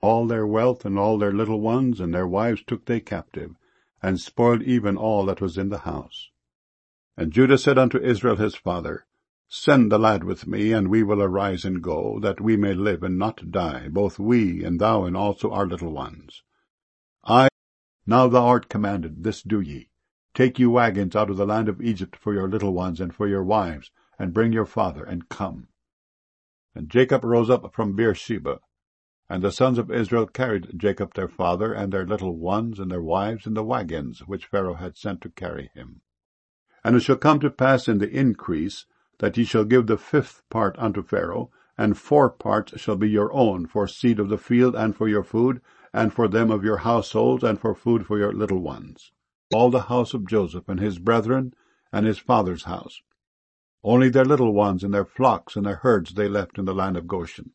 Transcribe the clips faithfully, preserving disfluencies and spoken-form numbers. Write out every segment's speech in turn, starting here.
all their wealth and all their little ones, and their wives took they captive, and spoiled even all that was in the house. And Judah said unto Israel his father, Send the lad with me, and we will arise and go, that we may live and not die, both we and thou and also our little ones. I, now thou art commanded, this do ye. Take you wagons out of the land of Egypt for your little ones and for your wives, and bring your father, and come. And Jacob rose up from Beersheba, and the sons of Israel carried Jacob their father, and their little ones, and their wives, in the wagons which Pharaoh had sent to carry him. And it shall come to pass in the increase, that ye shall give the fifth part unto Pharaoh, and four parts shall be your own, for seed of the field, and for your food, and for them of your households, and for food for your little ones. All the house of Joseph, and his brethren, and his father's house. Only their little ones, and their flocks, and their herds they left in the land of Goshen.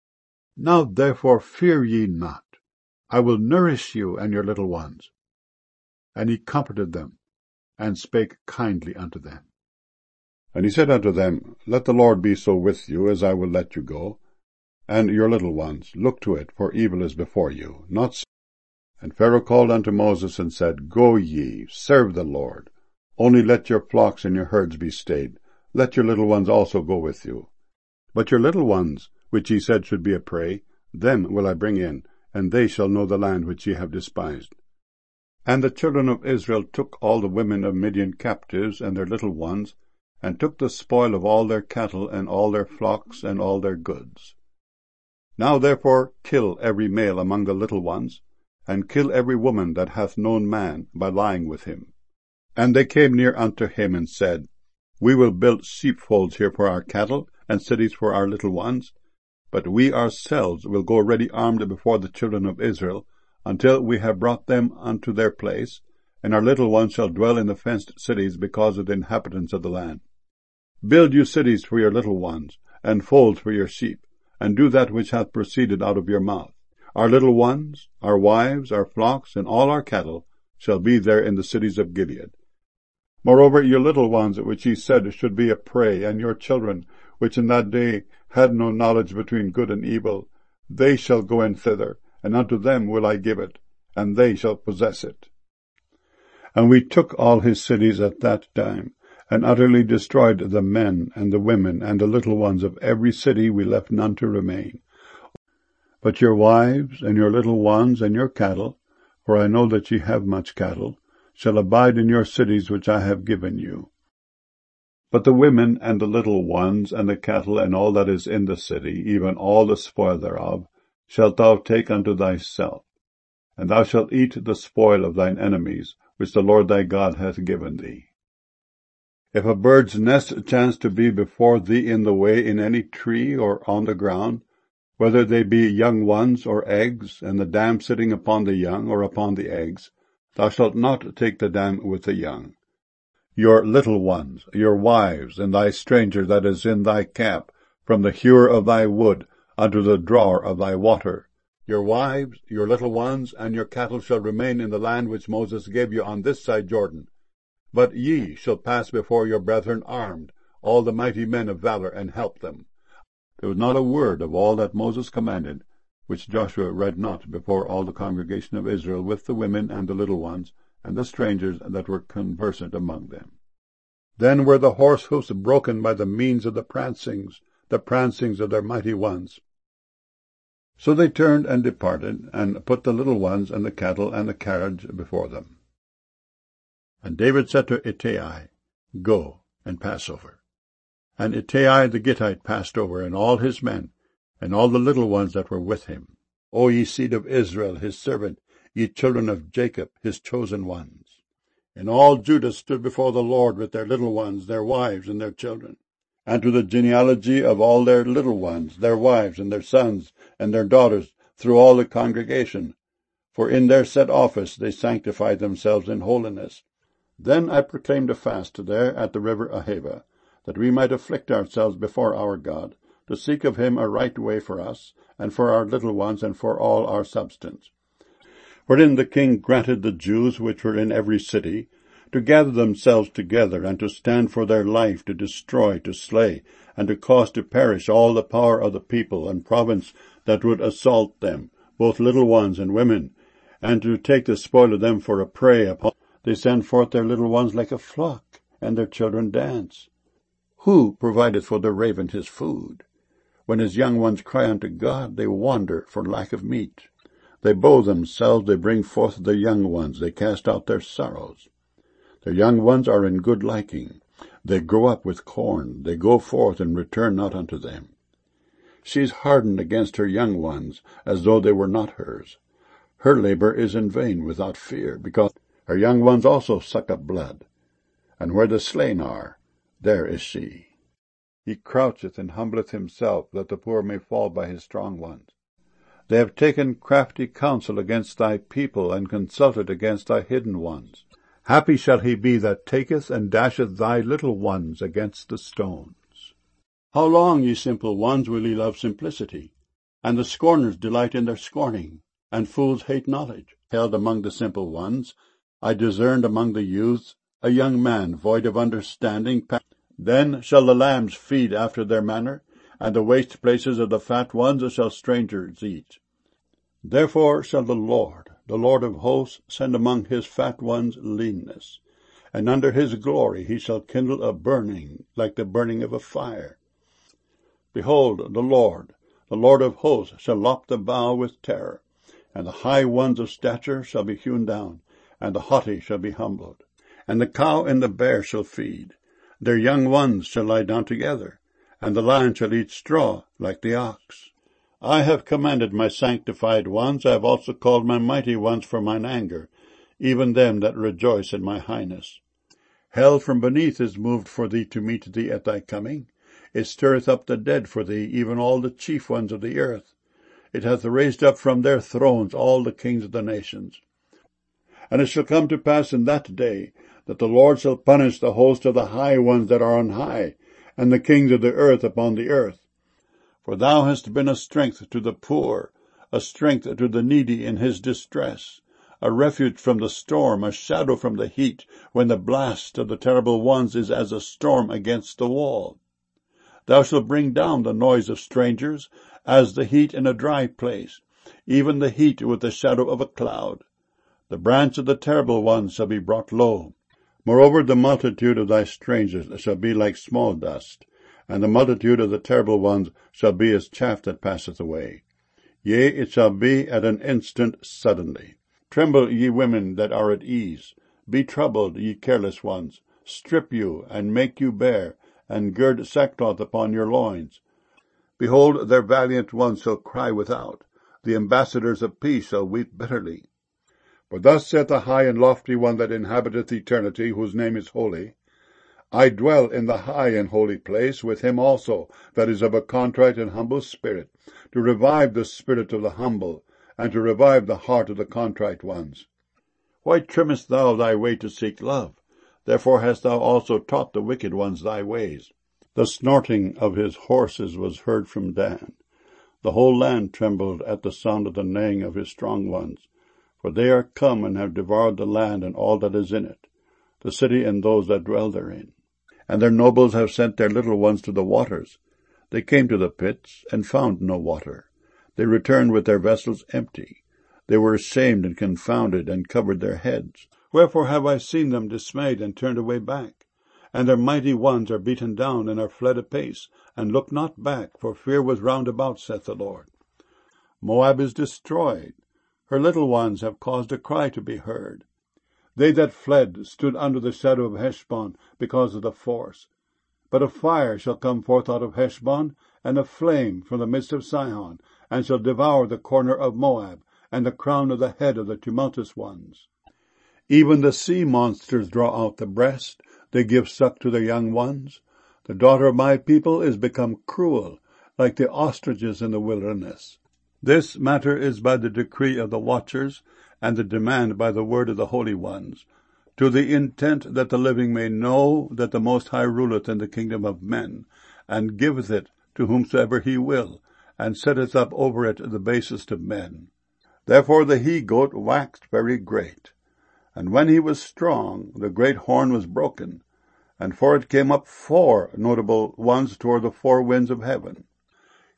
Now therefore fear ye not. I will nourish you and your little ones. And he comforted them, and spake kindly unto them. And he said unto them, Let the Lord be so with you, as I will let you go. And your little ones, look to it, for evil is before you, not so. And Pharaoh called unto Moses, and said, Go ye, serve the Lord. Only let your flocks and your herds be stayed. Let your little ones also go with you. But your little ones, which ye said should be a prey, them will I bring in, and they shall know the land which ye have despised. And the children of Israel took all the women of Midian captives, and their little ones, and took the spoil of all their cattle, and all their flocks, and all their goods. Now therefore kill every male among the little ones, and kill every woman that hath known man by lying with him. And they came near unto him, and said, We will build sheepfolds here for our cattle, and cities for our little ones, but we ourselves will go ready armed before the children of Israel, until we have brought them unto their place, and our little ones shall dwell in the fenced cities because of the inhabitants of the land. Build you cities for your little ones, and folds for your sheep, and do that which hath proceeded out of your mouth. Our little ones, our wives, our flocks, and all our cattle shall be there in the cities of Gilead. Moreover, your little ones, which ye said should be a prey, and your children, which in that day had no knowledge between good and evil, they shall go in thither, and unto them will I give it, and they shall possess it. And we took all his cities at that time, and utterly destroyed the men, and the women, and the little ones of every city. We left none to remain. But your wives, and your little ones, and your cattle, for I know that ye have much cattle, shall abide in your cities which I have given you. But the women, and the little ones, and the cattle, and all that is in the city, even all the spoil thereof, shalt thou take unto thyself. And thou shalt eat the spoil of thine enemies, which the Lord thy God hath given thee. If a bird's nest chance to be before thee in the way in any tree or on the ground, whether they be young ones or eggs, and the dam sitting upon the young or upon the eggs, thou shalt not take the dam with the young. Your little ones, your wives, and thy stranger that is in thy camp, from the hewer of thy wood unto the drawer of thy water, your wives, your little ones, and your cattle shall remain in the land which Moses gave you on this side Jordan. But ye shall pass before your brethren armed, all the mighty men of valor, and help them. There was not a word of all that Moses commanded, which Joshua read not before all the congregation of Israel, with the women and the little ones, and the strangers that were conversant among them. Then were the horse hoofs broken by the means of the prancings, the prancings of their mighty ones. So they turned and departed, and put the little ones and the cattle and the carriage before them. And David said to Ittai, Go and pass over. And Ittai the Gittite passed over, and all his men, and all the little ones that were with him. O ye seed of Israel, his servant, ye children of Jacob, his chosen ones. And all Judah stood before the Lord with their little ones, their wives, and their children. And to the genealogy of all their little ones, their wives, and their sons, and their daughters, through all the congregation. For in their set office they sanctified themselves in holiness. Then I proclaimed a fast there at the river Ahava, that we might afflict ourselves before our God, to seek of him a right way for us, and for our little ones, and for all our substance. Wherein the king granted the Jews which were in every city, to gather themselves together, and to stand for their life, to destroy, to slay, and to cause to perish all the power of the people and province that would assault them, both little ones and women, and to take the spoil of them for a prey upon. They send forth their little ones like a flock, and their children dance. Who provideth for the raven his food? When his young ones cry unto God, they wander for lack of meat. They bow themselves, they bring forth their young ones, they cast out their sorrows. Their young ones are in good liking. They grow up with corn, they go forth and return not unto them. She is hardened against her young ones, as though they were not hers. Her labor is in vain without fear, because her young ones also suck up blood. And where the slain are, there is she. He croucheth and humbleth himself, that the poor may fall by his strong ones. They have taken crafty counsel against thy people, and consulted against thy hidden ones. Happy shall he be that taketh and dasheth thy little ones against the stones. How long, ye simple ones, will ye love simplicity? And the scorners delight in their scorning, and fools hate knowledge. Held among the simple ones, I discerned among the youths a young man void of understanding. Then shall the lambs feed after their manner, and the waste places of the fat ones shall strangers eat. Therefore shall the Lord, the Lord of hosts, send among his fat ones leanness, and under his glory he shall kindle a burning like the burning of a fire. Behold, the Lord, the Lord of hosts, shall lop the bough with terror, and the high ones of stature shall be hewn down, and the haughty shall be humbled. And the cow and the bear shall feed, their young ones shall lie down together, and the lion shall eat straw like the ox. I have commanded my sanctified ones, I have also called my mighty ones for mine anger, even them that rejoice in my highness. Hell from beneath is moved for thee to meet thee at thy coming. It stirreth up the dead for thee, even all the chief ones of the earth. It hath raised up from their thrones all the kings of the nations. And it shall come to pass in that day, that the Lord shall punish the host of the high ones that are on high, and the kings of the earth upon the earth. For thou hast been a strength to the poor, a strength to the needy in his distress, a refuge from the storm, a shadow from the heat, when the blast of the terrible ones is as a storm against the wall. Thou shalt bring down the noise of strangers, as the heat in a dry place, even the heat with the shadow of a cloud. The branch of the terrible ones shall be brought low. Moreover, the multitude of thy strangers shall be like small dust, and the multitude of the terrible ones shall be as chaff that passeth away. Yea, it shall be at an instant suddenly. Tremble, ye women that are at ease. Be troubled, ye careless ones. Strip you, and make you bare, and gird sackcloth upon your loins. Behold, their valiant ones shall cry without. The ambassadors of peace shall weep bitterly. For thus saith the high and lofty one that inhabiteth eternity, whose name is holy, I dwell in the high and holy place with him also that is of a contrite and humble spirit, to revive the spirit of the humble, and to revive the heart of the contrite ones. Why trimmest thou thy way to seek love? Therefore hast thou also taught the wicked ones thy ways. The snorting of his horses was heard from Dan. The whole land trembled at the sound of the neighing of his strong ones. For they are come and have devoured the land and all that is in it, the city and those that dwell therein. And their nobles have sent their little ones to the waters. They came to the pits, and found no water. They returned with their vessels empty. They were ashamed and confounded, and covered their heads. Wherefore have I seen them dismayed, and turned away back? And their mighty ones are beaten down, and are fled apace, and look not back, for fear was round about, saith the Lord. Moab is destroyed. Her little ones have caused a cry to be heard. They that fled stood under the shadow of Heshbon because of the force. But a fire shall come forth out of Heshbon, and a flame from the midst of Sihon, and shall devour the corner of Moab, and the crown of the head of the tumultuous ones. Even the sea monsters draw out the breast, they give suck to their young ones. The daughter of my people is become cruel, like the ostriches in the wilderness. This matter is by the decree of the watchers, and the demand by the word of the holy ones, to the intent that the living may know that the Most High ruleth in the kingdom of men, and giveth it to whomsoever he will, and setteth up over it the basest of men. Therefore the he-goat waxed very great, and when he was strong, the great horn was broken, and for it came up four notable ones toward the four winds of heaven.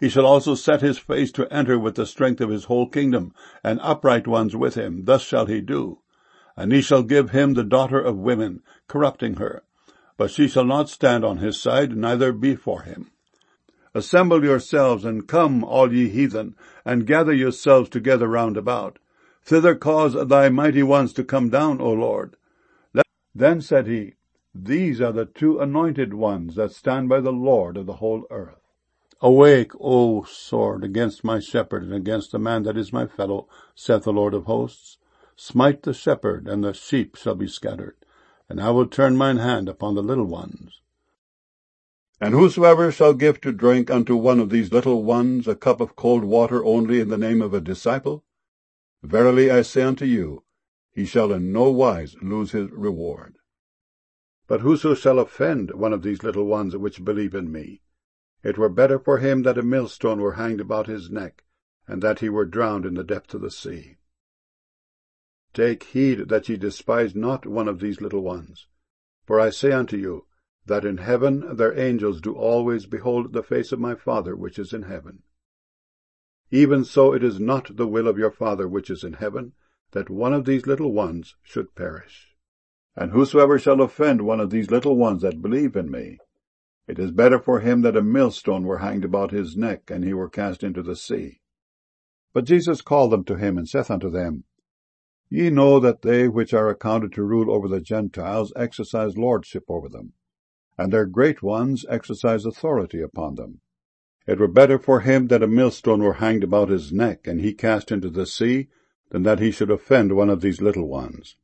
He shall also set his face to enter with the strength of his whole kingdom, and upright ones with him. Thus shall he do. And he shall give him the daughter of women, corrupting her. But she shall not stand on his side, neither before him. Assemble yourselves, and come, all ye heathen, and gather yourselves together round about. Thither cause thy mighty ones to come down, O Lord. Then said he, These are the two anointed ones that stand by the Lord of the whole earth. Awake, O sword, against my shepherd, and against the man that is my fellow, saith the Lord of hosts. Smite the shepherd, and the sheep shall be scattered, and I will turn mine hand upon the little ones. And whosoever shall give to drink unto one of these little ones a cup of cold water only in the name of a disciple, verily I say unto you, he shall in no wise lose his reward. But whoso shall offend one of these little ones which believe in me, it were better for him that a millstone were hanged about his neck, and that he were drowned in the depth of the sea. Take heed that ye despise not one of these little ones. For I say unto you, that in heaven their angels do always behold the face of my Father which is in heaven. Even so it is not the will of your Father which is in heaven, that one of these little ones should perish. And whosoever shall offend one of these little ones that believe in me, it is better for him that a millstone were hanged about his neck, and he were cast into the sea. But Jesus called them to him, and saith unto them, Ye know that they which are accounted to rule over the Gentiles exercise lordship over them, and their great ones exercise authority upon them. It were better for him that a millstone were hanged about his neck, and he cast into the sea, than that he should offend one of these little ones.